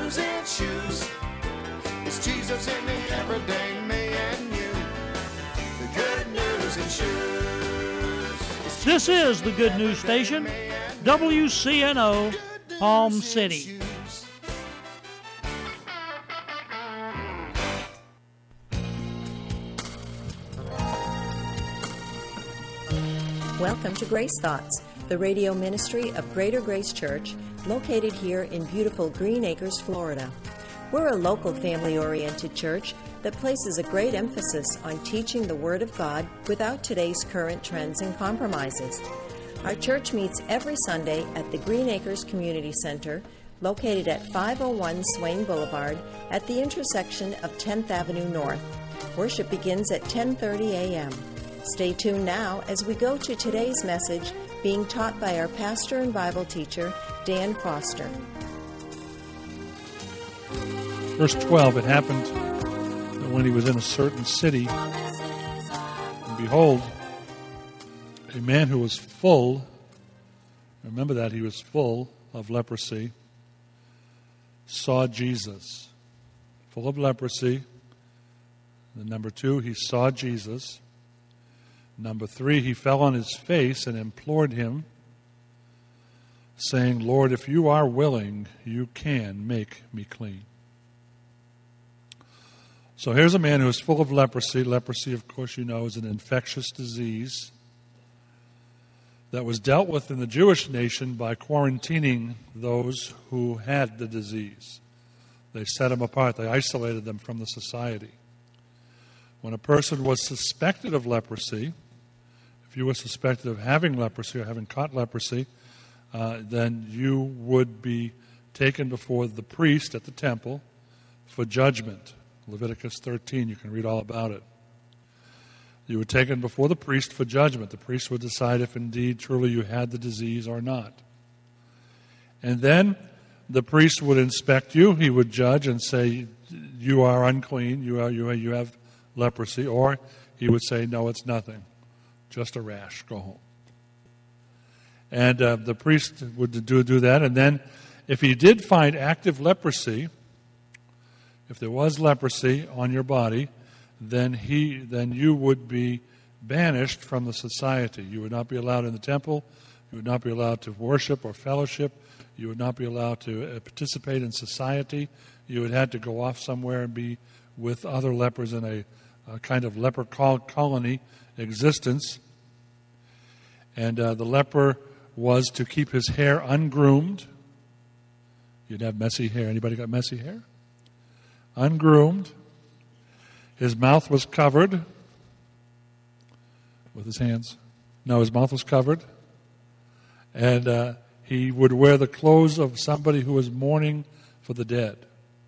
in shoes. It's Jesus in the everyday me and you. The good news in shoes. This is the Good News Station, WCNO, Palm City. Welcome to Grace Thoughts, the radio ministry of Greater Grace Church, located here in beautiful Green Acres, Florida. We're a local family-oriented church that places a great emphasis on teaching the Word of God without today's current trends and compromises. Our church meets every Sunday at the Green Acres Community Center, located at 501 Swain Boulevard at the intersection of 10th Avenue North. Worship begins at 10:30 a.m. Stay tuned now as we go to today's message being taught by our pastor and Bible teacher, Dan Foster. Verse 12, it happened that when he was in a certain city, and behold, a man who was full, remember that, he was full of leprosy, saw Jesus. Full of leprosy. And number 2, he saw Jesus. Number 3, he fell on his face and implored him, saying, Lord, if you are willing, you can make me clean. So here's a man who is full of leprosy. Leprosy, of course, you know, is an infectious disease that was dealt with in the Jewish nation by quarantining those who had the disease. They set them apart. They isolated them from the society. When a person was suspected of leprosy, if you were suspected of having leprosy or having caught leprosy, then you would be taken before the priest at the temple for judgment. Leviticus 13, you can read all about it. You were taken before the priest for judgment. The priest would decide if indeed truly you had the disease or not. And then the priest would inspect you. He would judge and say, you are unclean, you have leprosy. Or he would say, no, it's nothing. Just a rash, go home. And the priest would do that. And then if he did find active leprosy, if there was leprosy on your body, then you would be banished from the society. You would not be allowed in the temple. You would not be allowed to worship or fellowship. You would not be allowed to participate in society. You would have to go off somewhere and be with other lepers in a kind of leper colony existence. And the leper was to keep his hair ungroomed. You'd have messy hair. Anybody got messy hair? Ungroomed. His mouth was covered with his hands. No, his mouth was covered. And he would wear the clothes of somebody who was mourning for the dead.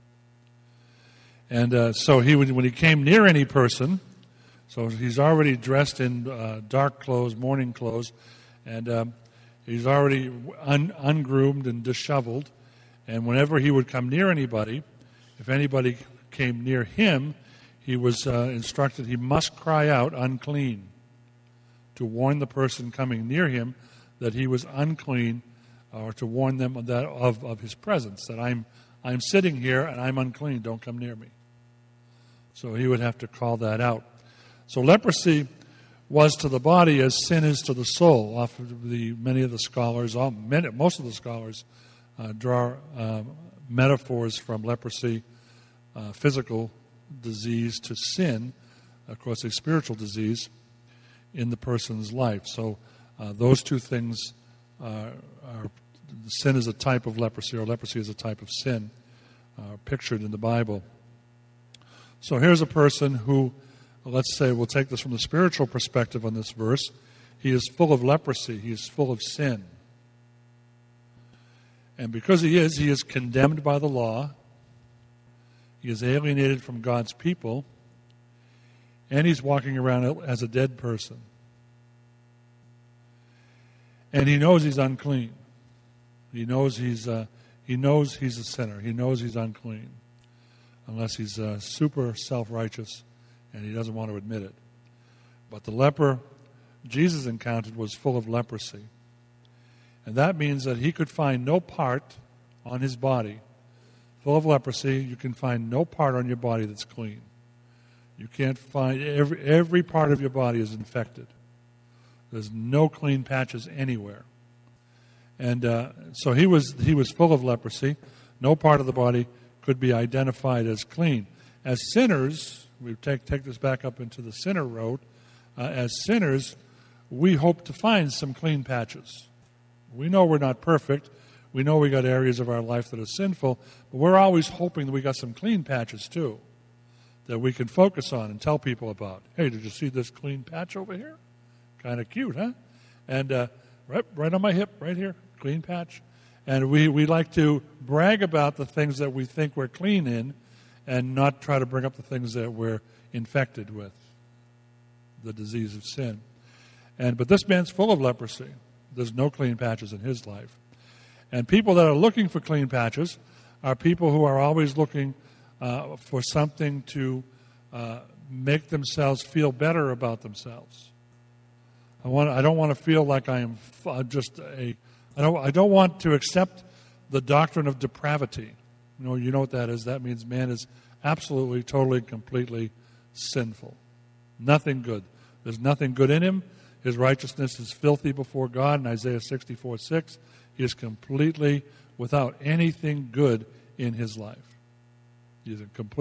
And so when he came near any person, so he's already dressed in dark clothes, mourning clothes, and he's already ungroomed and disheveled. And whenever he would come near anybody, if anybody came near him, he was instructed he must cry out, unclean, to warn the person coming near him that he was unclean, or to warn them of his presence, that I'm sitting here and I'm unclean, don't come near me. So he would have to call that out. So leprosy was to the body as sin is to the soul. Many of the scholars, most of the scholars, draw metaphors from leprosy, physical disease, to sin, of course, a spiritual disease in the person's life. So those two things sin is a type of leprosy, or leprosy is a type of sin, pictured in the Bible. So here's a person who, let's say, we'll take this from the spiritual perspective on this verse. He is full of leprosy. He is full of sin. And because he is condemned by the law. He is alienated from God's people. And he's walking around as a dead person. And he knows he's unclean. He knows he's a sinner. He knows he's unclean. Unless he's super self-righteous and he doesn't want to admit it. But the leper Jesus encountered was full of leprosy. And that means that he could find no part on his body full of leprosy. You can find no part on your body that's clean. You can't find, every part of your body is infected. There's no clean patches anywhere. And so he was full of leprosy. No part of the body could be identified as clean. As sinners, we take this back up into the sinner road. As sinners, we hope to find some clean patches. We know we're not perfect. We know we got areas of our life that are sinful, but we're always hoping that we got some clean patches too, that we can focus on and tell people about. Hey, did you see this clean patch over here? Kind of cute, huh? And right on my hip, right here, clean patch. And we like to brag about the things that we think we're clean in and not try to bring up the things that we're infected with, the disease of sin. But this man's full of leprosy. There's no clean patches in his life. And people that are looking for clean patches are people who are always looking for something to make themselves feel better about themselves. I don't want to feel like I am I don't want to accept the doctrine of depravity. You know what that is? That means man is absolutely, totally, completely sinful. Nothing good. There's nothing good in him. His righteousness is filthy before God. In Isaiah 64:6, he is completely without anything good in his life. He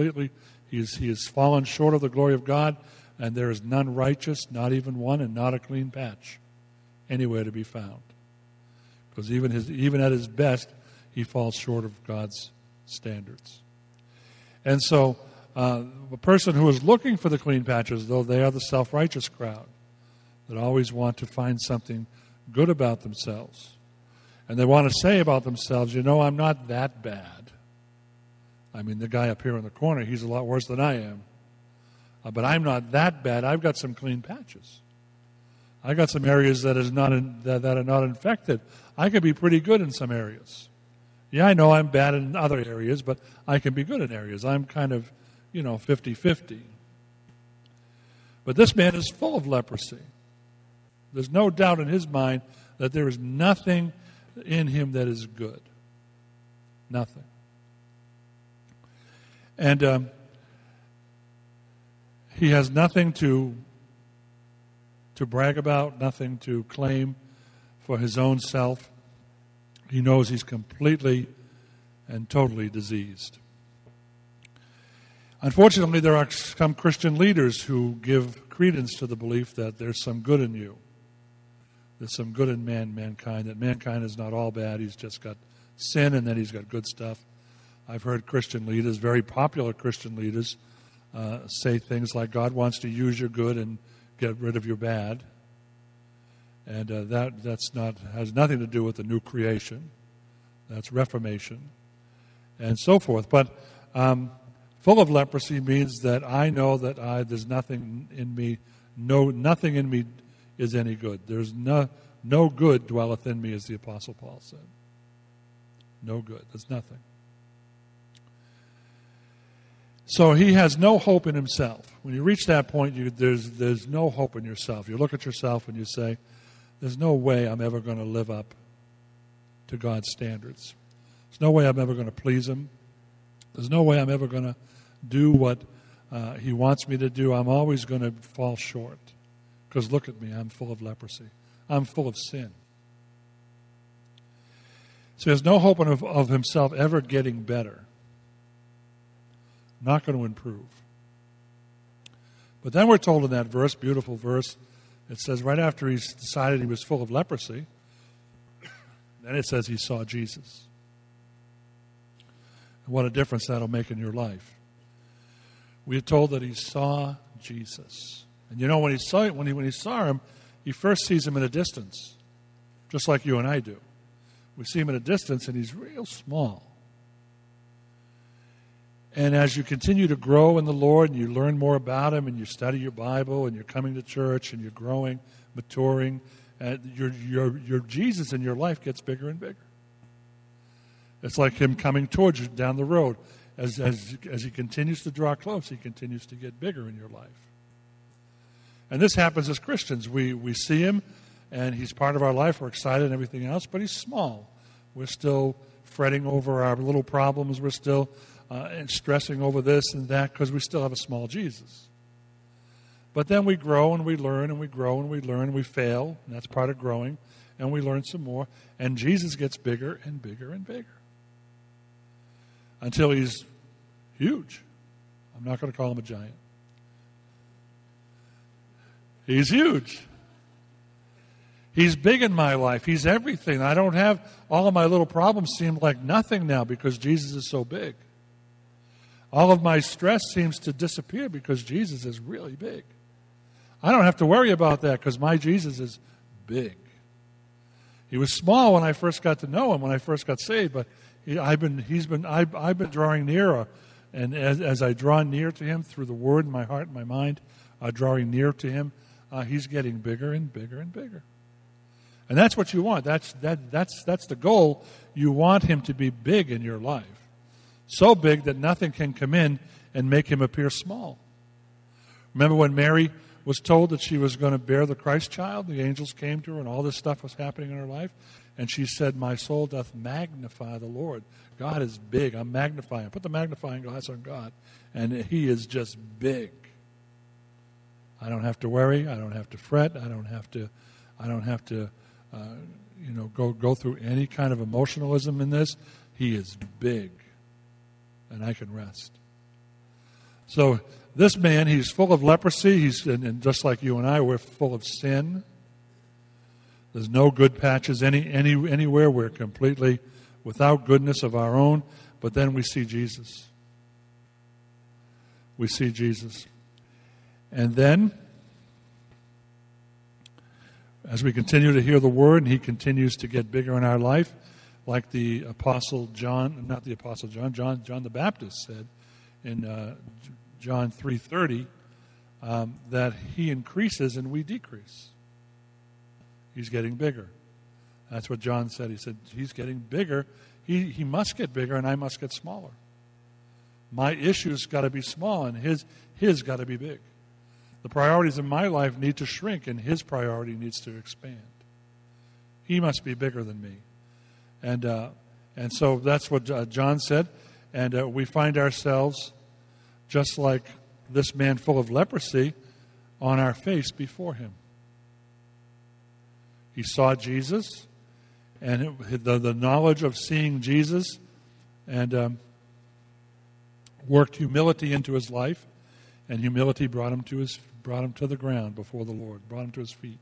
has fallen short of the glory of God, and there is none righteous, not even one, and not a clean patch anywhere to be found. Because even at his best, he falls short of God's standards. And so, the person who is looking for the clean patches, though, they are the self-righteous crowd that always want to find something good about themselves. And they want to say about themselves, I'm not that bad. I mean, the guy up here in the corner, he's a lot worse than I am. But I'm not that bad. I've got some clean patches. I got some areas that are not infected. I can be pretty good in some areas. Yeah, I know I'm bad in other areas, but I can be good in areas. I'm kind of, 50-50. But this man is full of leprosy. There's no doubt in his mind that there is nothing in him that is good. Nothing. And he has nothing to brag about, nothing to claim for his own self. He knows he's completely and totally diseased. Unfortunately, there are some Christian leaders who give credence to the belief that there's some good in you. There's some good in mankind, that mankind is not all bad. He's just got sin, and then he's got good stuff. I've heard Christian leaders, very popular Christian leaders, say things like, God wants to use your good and get rid of your bad. And that has nothing to do with the new creation. That's reformation and so forth. But full of leprosy means that I know that there's nothing in me. Nothing in me is any good. There's no good dwelleth in me, as the Apostle Paul said. No good. There's nothing. So he has no hope in himself. When you reach that point, there's no hope in yourself. You look at yourself and you say, there's no way I'm ever going to live up to God's standards. There's no way I'm ever going to please him. There's no way I'm ever going to do what he wants me to do. I'm always going to fall short. Because look at me, I'm full of leprosy. I'm full of sin. So he has no hope of himself ever getting better. Not going to improve. But then we're told in that verse, beautiful verse, it says right after he's decided he was full of leprosy, then it says he saw Jesus. And what a difference that'll make in your life. We are told that he saw Jesus. And when he saw him, he first sees him at a distance, just like you and I do. We see him at a distance, and he's real small. And as you continue to grow in the Lord and you learn more about him and you study your Bible and you're coming to church and you're growing, maturing, your Jesus in your life gets bigger and bigger. It's like him coming towards you down the road. As he continues to draw close, he continues to get bigger in your life. And this happens as Christians. We see him and he's part of our life. We're excited and everything else, but he's small. We're still fretting over our little problems. We're still stressing over this and that because we still have a small Jesus. But then we grow and we learn and we grow and we learn and we fail, and that's part of growing, and we learn some more, and Jesus gets bigger and bigger and bigger until he's huge. I'm not going to call him a giant. He's huge. He's big in my life. He's everything. I don't have, all of my little problems seem like nothing now because Jesus is so big. All of my stress seems to disappear because Jesus is really big. I don't have to worry about that because my Jesus is big. He was small when I first got to know him, when I first got saved, but I've been drawing nearer, and as I draw near to him through the Word in my heart and my mind, drawing near to him, he's getting bigger and bigger and bigger. And that's what you want. That's the goal. You want him to be big in your life. So big that nothing can come in and make him appear small. Remember when Mary was told that she was going to bear the Christ child? The angels came to her and all this stuff was happening in her life. And she said, my soul doth magnify the Lord. God is big. I'm magnifying. Put the magnifying glass on God. And he is just big. I don't have to worry. I don't have to fret. I don't have to go through any kind of emotionalism in this. He is big. And I can rest. So this man, he's full of leprosy. And just like you and I, we're full of sin. There's no good patches anywhere. We're completely without goodness of our own. But then we see Jesus. We see Jesus. And then, as we continue to hear the Word, and he continues to get bigger in our life, like the Apostle John, not the Apostle John, John the Baptist said in John 3:30, that he increases and we decrease. He's getting bigger. That's what John said. He said, he's getting bigger. He must get bigger and I must get smaller. My issues got to be small and his got to be big. The priorities in my life need to shrink and his priority needs to expand. He must be bigger than me. And so that's what John said. And we find ourselves, just like this man full of leprosy, on our face before him. He saw Jesus, and the knowledge of seeing Jesus and worked humility into his life, and humility brought him to the ground before the Lord, brought him to his feet,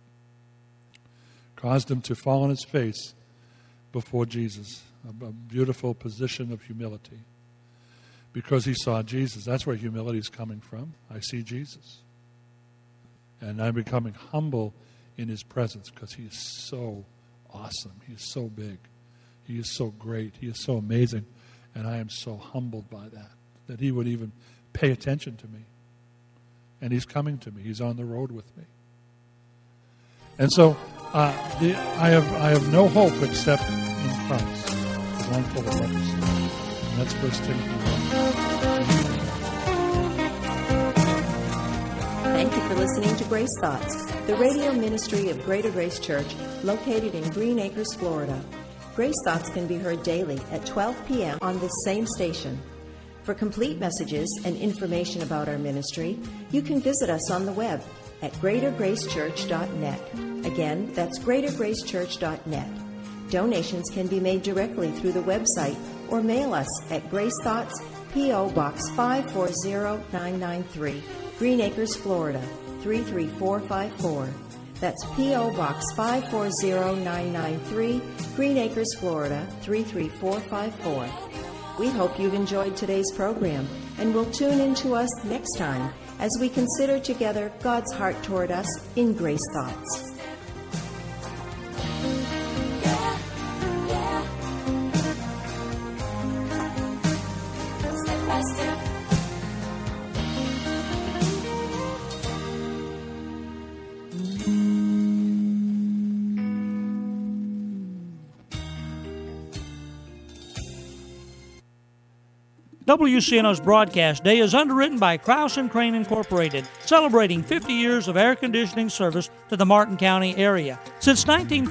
caused him to fall on his face before Jesus, a beautiful position of humility, because he saw Jesus. That's where humility is coming from. I see Jesus, and I'm becoming humble in his presence because he is so awesome. He is so big. He is so great. He is so amazing, and I am so humbled by that he would even pay attention to me. And he's coming to me. He's on the road with me. And so I have no hope except in Christ, because I'm full of leprosy. And that's 1 Timothy 1. Thank you for listening to Grace Thoughts, the radio ministry of Greater Grace Church, located in Green Acres, Florida. Grace Thoughts can be heard daily at 12 p.m. on this same station. For complete messages and information about our ministry, you can visit us on the web at greatergracechurch.net. Again, that's greatergracechurch.net. Donations can be made directly through the website or mail us at Grace Thoughts, P.O. Box 540993, Green Acres, Florida 33454. That's P.O. Box 540993, Green Acres, Florida 33454. We hope you've enjoyed today's program and will tune in to us next time as we consider together God's heart toward us in Grace Thoughts. WCNO's broadcast day is underwritten by Krause & Crane Incorporated, celebrating 50 years of air conditioning service to the Martin County area. Since 1940,